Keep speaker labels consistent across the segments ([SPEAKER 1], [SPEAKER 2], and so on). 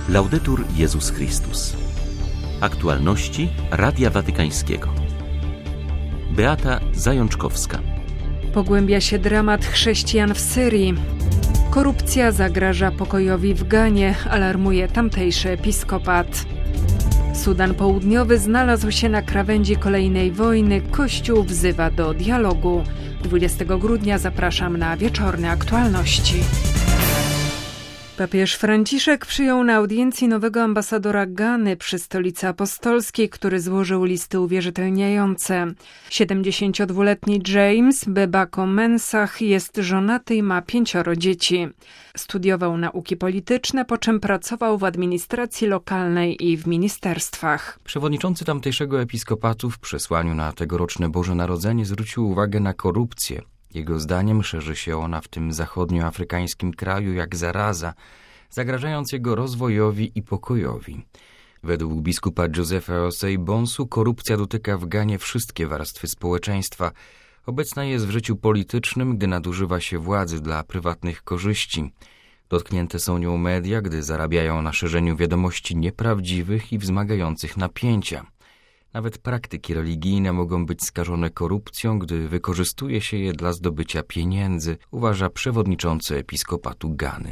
[SPEAKER 1] Laudetur Jezus Chrystus. Aktualności Radia Watykańskiego. Beata Zajączkowska.
[SPEAKER 2] Pogłębia się dramat chrześcijan w Syrii. Korupcja zagraża pokojowi w Ganie, alarmuje tamtejszy episkopat. Sudan Południowy znalazł się na krawędzi kolejnej wojny. Kościół wzywa do dialogu. 20 grudnia zapraszam na wieczorne aktualności. Papież Franciszek przyjął na audiencji nowego ambasadora Gany przy Stolicy Apostolskiej, który złożył listy uwierzytelniające. 72-letni James Bebako Mensah jest żonaty i ma 5 dzieci. Studiował nauki polityczne, po czym pracował w administracji lokalnej i w ministerstwach.
[SPEAKER 3] Przewodniczący tamtejszego episkopatu w przesłaniu na tegoroczne Boże Narodzenie zwrócił uwagę na korupcję. Jego zdaniem szerzy się ona w tym zachodnioafrykańskim kraju jak zaraza, zagrażając jego rozwojowi i pokojowi. Według biskupa Józefa Osei-Bonsu korupcja dotyka w Ganie wszystkie warstwy społeczeństwa. Obecna jest w życiu politycznym, gdy nadużywa się władzy dla prywatnych korzyści. Dotknięte są nią media, gdy zarabiają na szerzeniu wiadomości nieprawdziwych i wzmagających napięcia. Nawet praktyki religijne mogą być skażone korupcją, gdy wykorzystuje się je dla zdobycia pieniędzy, uważa przewodniczący episkopatu Gany.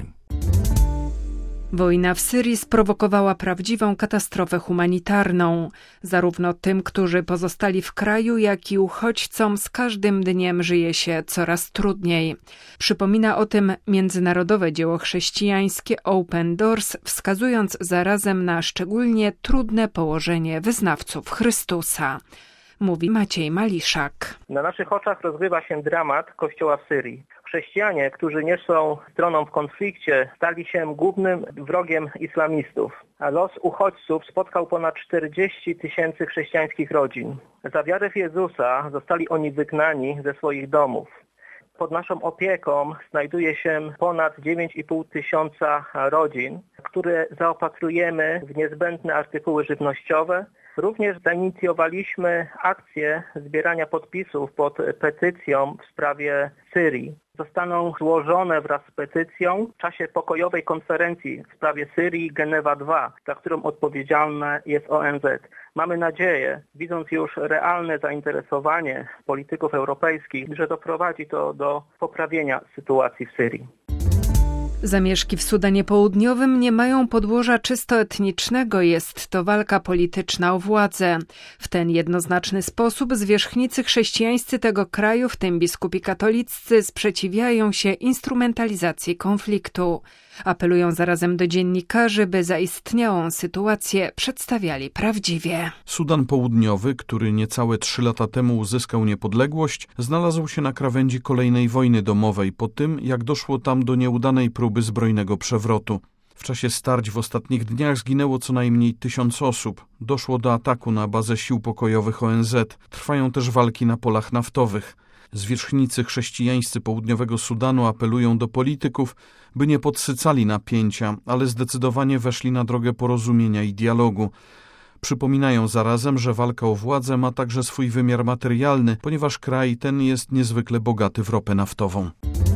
[SPEAKER 2] Wojna w Syrii sprowokowała prawdziwą katastrofę humanitarną. Zarówno tym, którzy pozostali w kraju, jak i uchodźcom z każdym dniem żyje się coraz trudniej. Przypomina o tym międzynarodowe dzieło chrześcijańskie Open Doors, wskazując zarazem na szczególnie trudne położenie wyznawców Chrystusa. Mówi Maciej Maliszak.
[SPEAKER 4] Na naszych oczach rozgrywa się dramat Kościoła w Syrii. Chrześcijanie, którzy nie są stroną w konflikcie, stali się głównym wrogiem islamistów, a los uchodźców spotkał ponad 40 000 chrześcijańskich rodzin. Za wiarę w Jezusa zostali oni wygnani ze swoich domów. Pod naszą opieką znajduje się ponad 9,5 tysiąca rodzin, które zaopatrujemy w niezbędne artykuły żywnościowe. Również zainicjowaliśmy akcję zbierania podpisów pod petycją w sprawie Syrii. Zostaną złożone wraz z petycją w czasie pokojowej konferencji w sprawie Syrii Genewa II, za którą odpowiedzialna jest ONZ. Mamy nadzieję, widząc już realne zainteresowanie polityków europejskich, że doprowadzi to do poprawienia sytuacji w Syrii.
[SPEAKER 2] Zamieszki w Sudanie Południowym nie mają podłoża czysto etnicznego, jest to walka polityczna o władzę. W ten jednoznaczny sposób zwierzchnicy chrześcijańscy tego kraju, w tym biskupi katoliccy, sprzeciwiają się instrumentalizacji konfliktu. Apelują zarazem do dziennikarzy, by zaistniałą sytuację przedstawiali prawdziwie.
[SPEAKER 5] Sudan Południowy, który niecałe 3 lata temu uzyskał niepodległość, znalazł się na krawędzi kolejnej wojny domowej po tym, jak doszło tam do nieudanej próby zbrojnego przewrotu. W czasie starć w ostatnich dniach zginęło co najmniej 1000 osób. Doszło do ataku na bazę sił pokojowych ONZ. Trwają też walki na polach naftowych. Zwierzchnicy chrześcijańscy Południowego Sudanu apelują do polityków, by nie podsycali napięcia, ale zdecydowanie weszli na drogę porozumienia i dialogu. Przypominają zarazem, że walka o władzę ma także swój wymiar materialny, ponieważ kraj ten jest niezwykle bogaty w ropę naftową.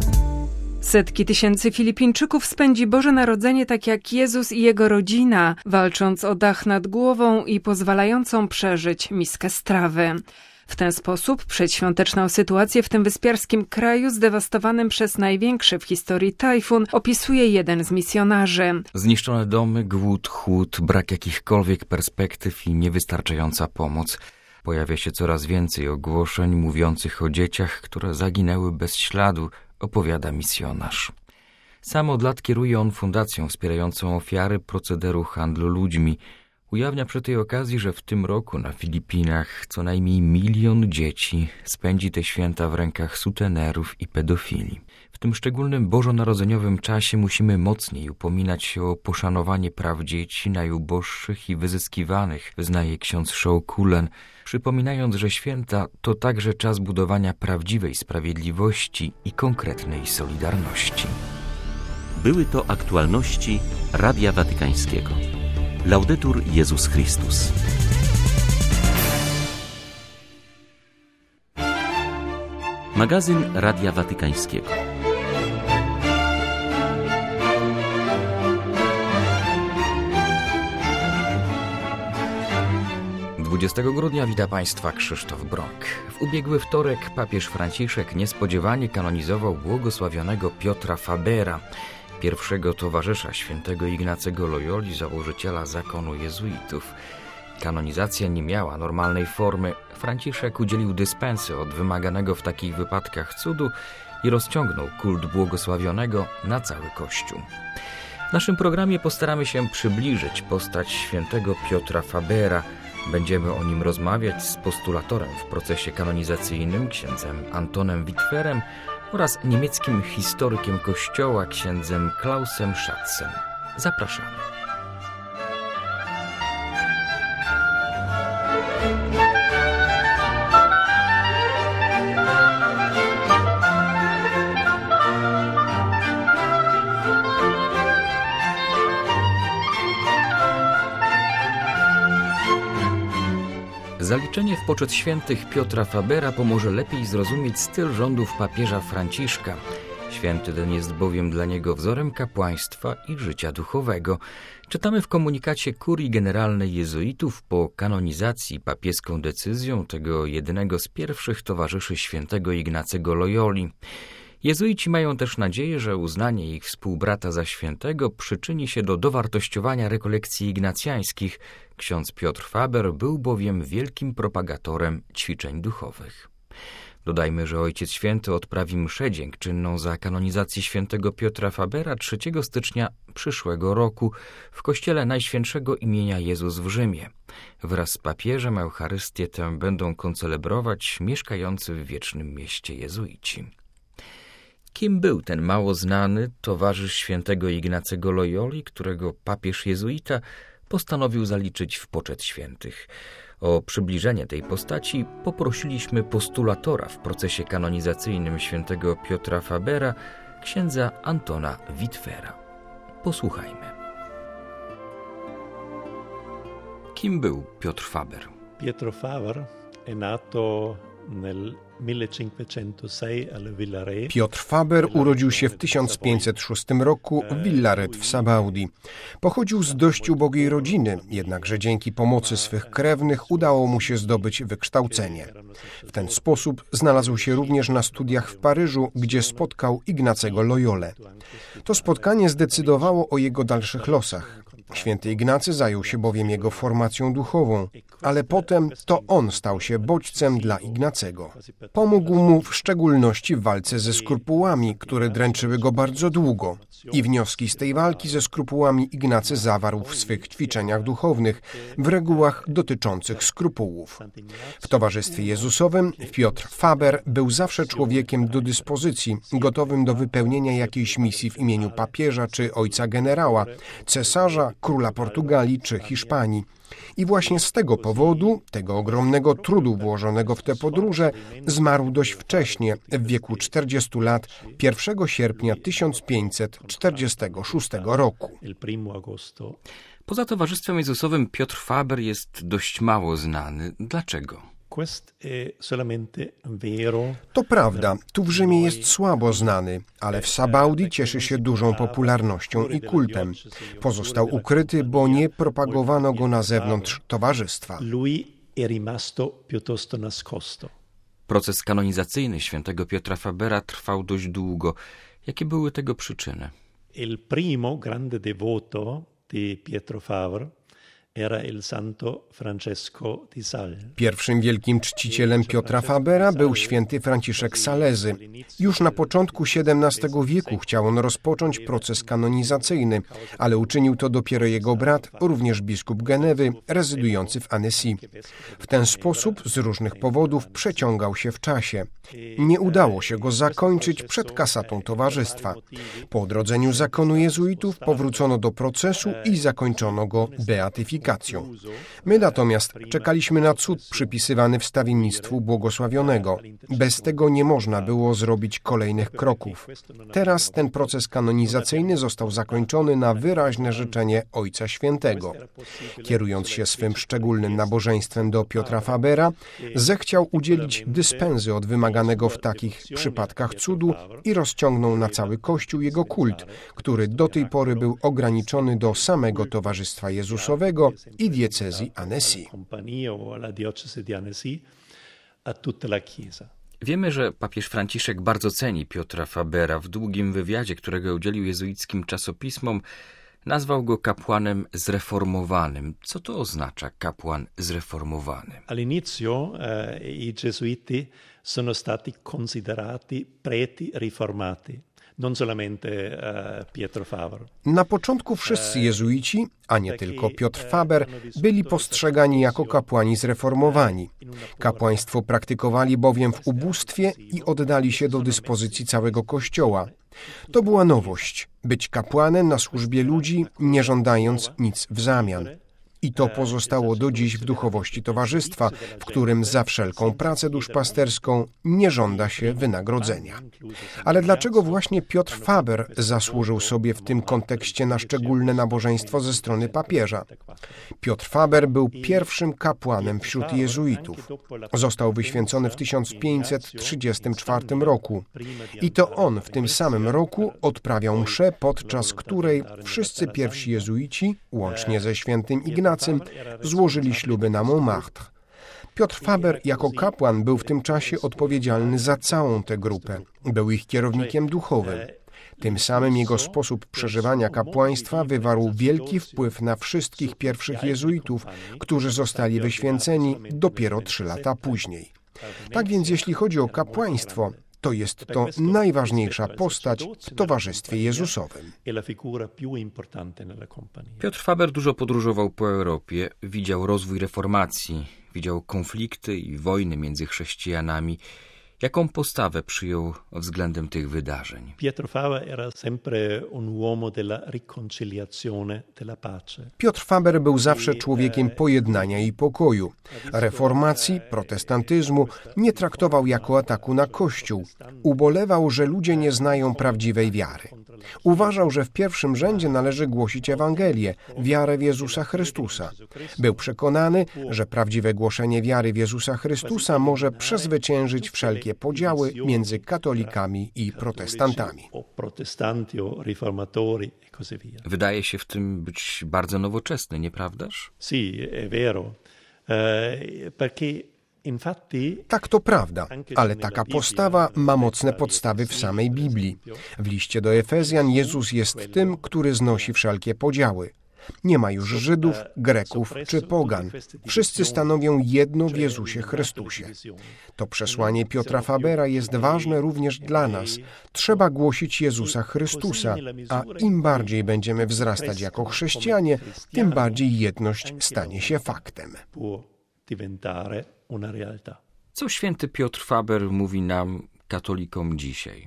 [SPEAKER 2] Setki tysięcy Filipińczyków spędzi Boże Narodzenie tak jak Jezus i Jego rodzina, walcząc o dach nad głową i pozwalającą przeżyć miskę strawy. W ten sposób przedświąteczną sytuację w tym wyspiarskim kraju zdewastowanym przez największy w historii tajfun opisuje jeden z misjonarzy.
[SPEAKER 3] Zniszczone domy, głód, chłód, brak jakichkolwiek perspektyw i niewystarczająca pomoc. Pojawia się coraz więcej ogłoszeń mówiących o dzieciach, które zaginęły bez śladu, opowiada misjonarz. Sam od lat kieruje on fundacją wspierającą ofiary procederu handlu ludźmi. Ujawnia przy tej okazji, że w tym roku na Filipinach co najmniej 1 milion dzieci spędzi te święta w rękach sutenerów i pedofili. W tym szczególnym bożonarodzeniowym czasie musimy mocniej upominać się o poszanowanie praw dzieci najuboższych i wyzyskiwanych, wyznaje ksiądz Shou Kulen, przypominając, że święta to także czas budowania prawdziwej sprawiedliwości i konkretnej solidarności.
[SPEAKER 1] Były to aktualności Radia Watykańskiego. Laudetur Jezus Chrystus. Magazyn Radia Watykańskiego.
[SPEAKER 3] 20 grudnia wita Państwa Krzysztof Bronk. W ubiegły wtorek papież Franciszek niespodziewanie kanonizował błogosławionego Piotra Fabera, pierwszego towarzysza świętego Ignacego Loyoli, założyciela zakonu jezuitów. Kanonizacja nie miała normalnej formy. Franciszek udzielił dyspensy od wymaganego w takich wypadkach cudu i rozciągnął kult błogosławionego na cały Kościół. W naszym programie postaramy się przybliżyć postać świętego Piotra Fabera. Będziemy o nim rozmawiać z postulatorem w procesie kanonizacyjnym, księdzem Antonem Wittferem oraz niemieckim historykiem Kościoła, księdzem Klausem Schatzem. Zapraszamy. Zaliczenie w poczet świętych Piotra Fabera pomoże lepiej zrozumieć styl rządów papieża Franciszka. Święty ten jest bowiem dla niego wzorem kapłaństwa i życia duchowego. Czytamy w komunikacie Kurii Generalnej Jezuitów po kanonizacji papieską decyzją tego jednego z pierwszych towarzyszy świętego Ignacego Loyoli. Jezuici mają też nadzieję, że uznanie ich współbrata za świętego przyczyni się do dowartościowania rekolekcji ignacjańskich. Ksiądz Piotr Faber był bowiem wielkim propagatorem ćwiczeń duchowych. Dodajmy, że Ojciec Święty odprawi mszę dziękczynną za kanonizację świętego Piotra Fabera 3 stycznia przyszłego roku w kościele Najświętszego imienia Jezus w Rzymie. Wraz z papieżem Eucharystię tę będą koncelebrować mieszkający w wiecznym mieście jezuici. Kim był ten mało znany towarzysz świętego Ignacego Loyoli, którego papież jezuita postanowił zaliczyć w poczet świętych? O przybliżenie tej postaci poprosiliśmy postulatora w procesie kanonizacyjnym świętego Piotra Fabera, księdza Antona Wittfera. Posłuchajmy. Kim był Piotr Faber?
[SPEAKER 6] Pietro Faber è nato nel 1506 alle Villaret.
[SPEAKER 7] Piotr Faber urodził się w 1506 roku w Villaret w Sabaudii. Pochodził z dość ubogiej rodziny, jednakże dzięki pomocy swych krewnych udało mu się zdobyć wykształcenie. W ten sposób znalazł się również na studiach w Paryżu, gdzie spotkał Ignacego Loyolę. To spotkanie zdecydowało o jego dalszych losach. Święty Ignacy zajął się bowiem jego formacją duchową, ale potem to on stał się bodźcem dla Ignacego. Pomógł mu w szczególności w walce ze skrupułami, które dręczyły go bardzo długo. I wnioski z tej walki ze skrupułami Ignacy zawarł w swych ćwiczeniach duchownych, w regułach dotyczących skrupułów. W Towarzystwie Jezusowym Piotr Faber był zawsze człowiekiem do dyspozycji, gotowym do wypełnienia jakiejś misji w imieniu papieża czy ojca generała, cesarza, króla Portugalii czy Hiszpanii. I właśnie z tego powodu, tego ogromnego trudu włożonego w te podróże, zmarł dość wcześnie, w wieku 40 lat, 1 sierpnia 1546 roku.
[SPEAKER 3] Poza Towarzystwem Jezusowym Piotr Faber jest dość mało znany. Dlaczego?
[SPEAKER 7] To prawda, tu w Rzymie jest słabo znany, ale w Sabaudii cieszy się dużą popularnością i kultem. Pozostał ukryty, bo nie propagowano go na zewnątrz towarzystwa.
[SPEAKER 3] Proces kanonizacyjny świętego Piotra Fabera trwał dość długo. Jakie były tego przyczyny?
[SPEAKER 6] Il primo grande devoto di Pietro Faber era il santo Francesco di Sales.
[SPEAKER 7] Pierwszym wielkim czcicielem Piotra Fabera był święty Franciszek Salezy. Już na początku XVII wieku chciał on rozpocząć proces kanonizacyjny, ale uczynił to dopiero jego brat, również biskup Genewy, rezydujący w Annecy. W ten sposób z różnych powodów przeciągał się w czasie. Nie udało się go zakończyć przed kasatą towarzystwa. Po odrodzeniu zakonu jezuitów powrócono do procesu i zakończono go beatyfikacją. My natomiast czekaliśmy na cud przypisywany wstawiennictwu błogosławionego. Bez tego nie można było zrobić kolejnych kroków. Teraz ten proces kanonizacyjny został zakończony na wyraźne życzenie Ojca Świętego. Kierując się swym szczególnym nabożeństwem do Piotra Fabera, zechciał udzielić dyspensy od wymaganego w takich przypadkach cudu i rozciągnął na cały Kościół jego kult, który do tej pory był ograniczony do samego Towarzystwa Jezusowego Montenegro i diecezji Annecy.
[SPEAKER 3] Wiemy, że papież Franciszek bardzo ceni Piotra Fabera. W długim wywiadzie, którego udzielił jezuickim czasopismom, nazwał go kapłanem zreformowanym. Co to oznacza kapłan zreformowany?
[SPEAKER 6] All'inizio i gesuiti sono stati considerati preti riformati. Non solamente Pietro Faber.
[SPEAKER 7] Na początku wszyscy jezuici, a nie tylko Piotr Faber, byli postrzegani jako kapłani zreformowani. Kapłaństwo praktykowali bowiem w ubóstwie i oddali się do dyspozycji całego Kościoła. To była nowość, być kapłanem na służbie ludzi, nie żądając nic w zamian. I to pozostało do dziś w duchowości towarzystwa, w którym za wszelką pracę duszpasterską nie żąda się wynagrodzenia. Ale dlaczego właśnie Piotr Faber zasłużył sobie w tym kontekście na szczególne nabożeństwo ze strony papieża? Piotr Faber był pierwszym kapłanem wśród jezuitów. Został wyświęcony w 1534 roku. I to on w tym samym roku odprawiał mszę, podczas której wszyscy pierwsi jezuici, łącznie ze świętym Ignacym, złożyli śluby na Montmartre. Piotr Faber jako kapłan był w tym czasie odpowiedzialny za całą tę grupę. Był ich kierownikiem duchowym. Tym samym jego sposób przeżywania kapłaństwa wywarł wielki wpływ na wszystkich pierwszych jezuitów, którzy zostali wyświęceni dopiero 3 lata później. Tak więc jeśli chodzi o kapłaństwo, to jest to najważniejsza postać w towarzystwie Jezusowym.
[SPEAKER 3] Piotr Faber dużo podróżował po Europie, widział rozwój reformacji, widział konflikty i wojny między chrześcijanami. Jaką postawę przyjął względem tych wydarzeń?
[SPEAKER 6] Pietro Faber era sempre un uomo della riconciliazione, della pace.
[SPEAKER 7] Piotr Faber był zawsze człowiekiem pojednania i pokoju. Reformacji, protestantyzmu nie traktował jako ataku na Kościół. Ubolewał, że ludzie nie znają prawdziwej wiary. Uważał, że w pierwszym rzędzie należy głosić Ewangelię, wiarę w Jezusa Chrystusa. Był przekonany, że prawdziwe głoszenie wiary w Jezusa Chrystusa może przezwyciężyć wszelkie podziały między katolikami i protestantami.
[SPEAKER 3] Wydaje się w tym być bardzo nowoczesny, nieprawdaż?
[SPEAKER 6] Sì, è vero. Perché
[SPEAKER 7] tak, to prawda, ale taka postawa ma mocne podstawy w samej Biblii. W liście do Efezjan Jezus jest tym, który znosi wszelkie podziały. Nie ma już Żydów, Greków czy pogan. Wszyscy stanowią jedno w Jezusie Chrystusie. To przesłanie Piotra Fabera jest ważne również dla nas. Trzeba głosić Jezusa Chrystusa, a im bardziej będziemy wzrastać jako chrześcijanie, tym bardziej jedność stanie się faktem.
[SPEAKER 3] Co święty Piotr Faber mówi nam, katolikom, dzisiaj?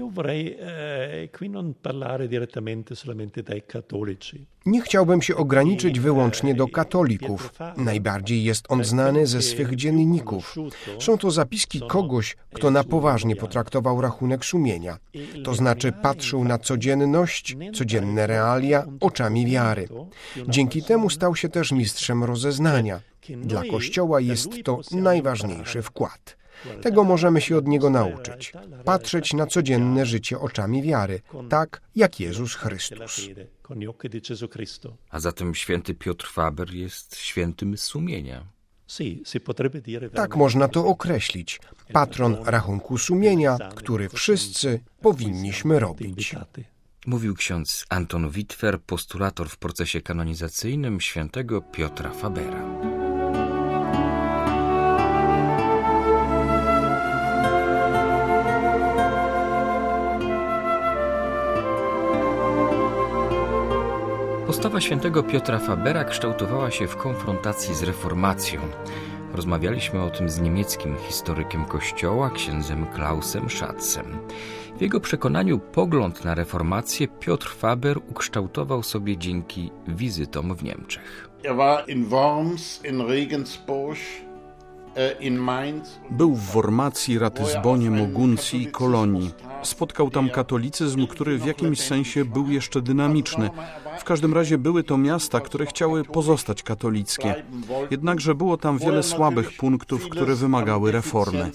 [SPEAKER 7] Nie chciałbym się ograniczyć wyłącznie do katolików. Najbardziej jest on znany ze swych dzienników. Są to zapiski kogoś, kto na poważnie potraktował rachunek sumienia. To znaczy patrzył na codzienność, codzienne realia oczami wiary. Dzięki temu stał się też mistrzem rozeznania. Dla Kościoła jest to najważniejszy wkład. Tego możemy się od niego nauczyć. Patrzeć na codzienne życie oczami wiary, tak jak Jezus Chrystus.
[SPEAKER 3] A zatem święty Piotr Faber jest świętym sumienia.
[SPEAKER 7] Tak można to określić. Patron rachunku sumienia, który wszyscy powinniśmy robić.
[SPEAKER 3] Mówił ksiądz Anton Witwer, postulator w procesie kanonizacyjnym świętego Piotra Fabera. Postawa świętego Piotra Fabera kształtowała się w konfrontacji z reformacją. Rozmawialiśmy o tym z niemieckim historykiem Kościoła, księdzem Klausem Schatzem. W jego przekonaniu pogląd na reformację Piotr Faber ukształtował sobie dzięki wizytom w Niemczech.
[SPEAKER 8] war in Worms, in Regensburg, in Mainz.
[SPEAKER 5] Był w Wormacji, Ratyzbonie, Moguncji i Kolonii. Spotkał tam katolicyzm, który w jakimś sensie był jeszcze dynamiczny. W każdym razie były to miasta, które chciały pozostać katolickie. Jednakże było tam wiele słabych punktów, które wymagały reformy.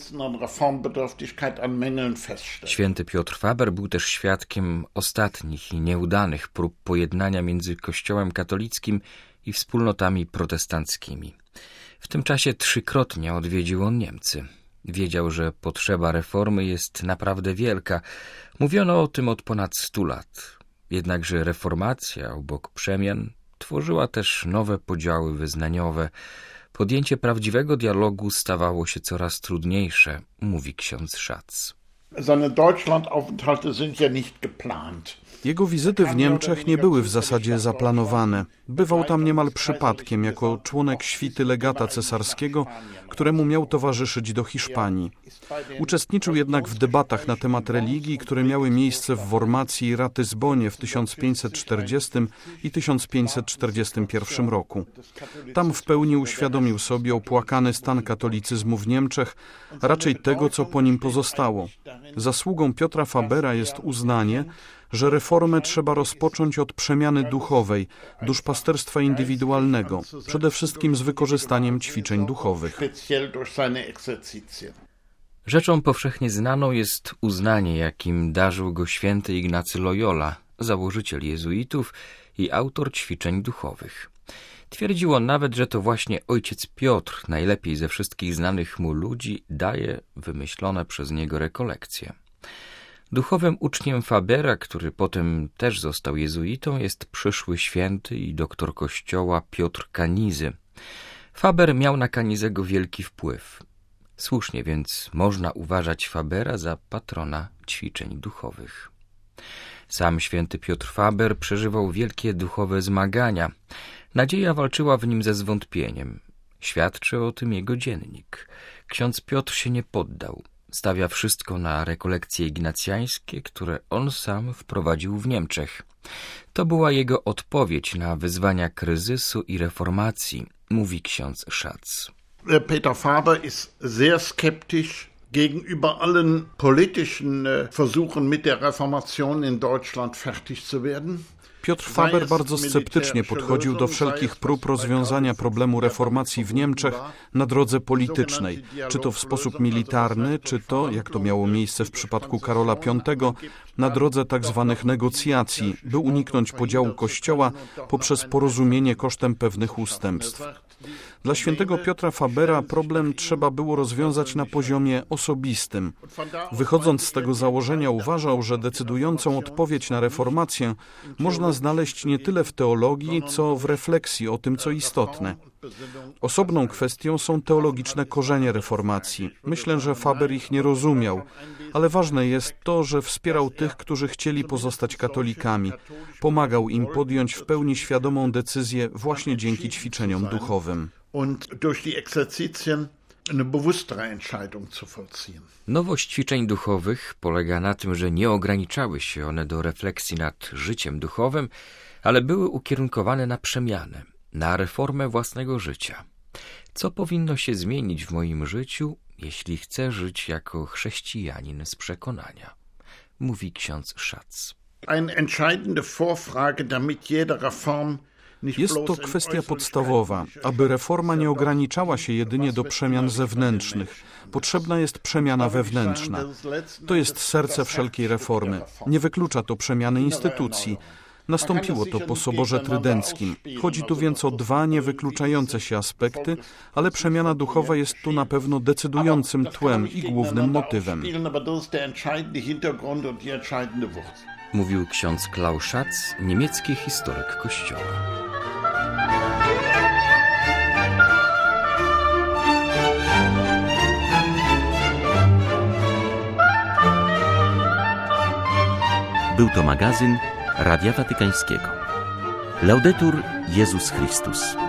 [SPEAKER 3] Święty Piotr Faber był też świadkiem ostatnich i nieudanych prób pojednania między Kościołem katolickim i wspólnotami protestanckimi. W tym czasie 3-krotnie odwiedził on Niemcy. Wiedział, że potrzeba reformy jest naprawdę wielka. Mówiono o tym od ponad 100 lat. Jednakże reformacja obok przemian tworzyła też nowe podziały wyznaniowe. Podjęcie prawdziwego dialogu stawało się coraz trudniejsze, mówi ksiądz Schatz.
[SPEAKER 8] Seine Deutschlandaufenthalte sind ja nicht geplant.
[SPEAKER 5] Jego wizyty w Niemczech nie były w zasadzie zaplanowane. Bywał tam niemal przypadkiem, jako członek świty legata cesarskiego, któremu miał towarzyszyć do Hiszpanii. Uczestniczył jednak w debatach na temat religii, które miały miejsce w Wormacji i Ratyzbonie w 1540 i 1541 roku. Tam w pełni uświadomił sobie opłakany stan katolicyzmu w Niemczech, a raczej tego, co po nim pozostało. Zasługą Piotra Fabera jest uznanie, że reformę trzeba rozpocząć od przemiany duchowej, duszpasterstwa indywidualnego, przede wszystkim z wykorzystaniem ćwiczeń duchowych.
[SPEAKER 3] Rzeczą powszechnie znaną jest uznanie, jakim darzył go święty Ignacy Loyola, założyciel jezuitów i autor ćwiczeń duchowych. Twierdził on nawet, że to właśnie ojciec Piotr, najlepiej ze wszystkich znanych mu ludzi, daje wymyślone przez niego rekolekcje. Duchowym uczniem Fabera, który potem też został jezuitą, jest przyszły święty i doktor kościoła Piotr Canizy. Faber miał na Canizego wielki wpływ. Słusznie więc można uważać Fabera za patrona ćwiczeń duchowych. Sam święty Piotr Faber przeżywał wielkie duchowe zmagania. Nadzieja walczyła w nim ze zwątpieniem. Świadczy o tym jego dziennik. Ksiądz Piotr się nie poddał. Stawia wszystko na rekolekcje ignacjańskie, które on sam wprowadził w Niemczech. To była jego odpowiedź na wyzwania kryzysu i reformacji, mówi ksiądz Schatz.
[SPEAKER 8] Peter Faber ist sehr skeptisch gegenüber allen politischen Versuchen mit der Reformation in Deutschland fertig zu werden.
[SPEAKER 5] Piotr Faber bardzo sceptycznie podchodził do wszelkich prób rozwiązania problemu reformacji w Niemczech na drodze politycznej, czy to w sposób militarny, czy to, jak to miało miejsce w przypadku Karola V, na drodze tzw. negocjacji, by uniknąć podziału Kościoła poprzez porozumienie kosztem pewnych ustępstw. Dla świętego Piotra Fabera problem trzeba było rozwiązać na poziomie osobistym. Wychodząc z tego założenia uważał, że decydującą odpowiedź na reformację można znaleźć nie tyle w teologii, co w refleksji o tym, co istotne. Osobną kwestią są teologiczne korzenie reformacji. Myślę, że Faber ich nie rozumiał, ale ważne jest to, że wspierał tych, którzy chcieli pozostać katolikami. Pomagał im podjąć w pełni świadomą decyzję właśnie dzięki ćwiczeniom duchowym.
[SPEAKER 3] Nowość ćwiczeń duchowych polega na tym, że nie ograniczały się one do refleksji nad życiem duchowym, ale były ukierunkowane na przemianę, na reformę własnego życia. Co powinno się zmienić w moim życiu, jeśli chcę żyć jako chrześcijanin z przekonania? Mówi ksiądz Schatz.
[SPEAKER 5] Jest to kwestia podstawowa. Aby reforma nie ograniczała się jedynie do przemian zewnętrznych. Potrzebna jest przemiana wewnętrzna. To jest serce wszelkiej reformy. Nie wyklucza to przemiany instytucji. Nastąpiło to po Soborze Trydenckim. Chodzi tu więc o dwa niewykluczające się aspekty, ale przemiana duchowa jest tu na pewno decydującym tłem i głównym motywem.
[SPEAKER 3] Mówił ksiądz Klaus Schatz, niemiecki historyk Kościoła.
[SPEAKER 1] Był to magazyn Radia Watykańskiego. Laudetur Jezus Chrystus.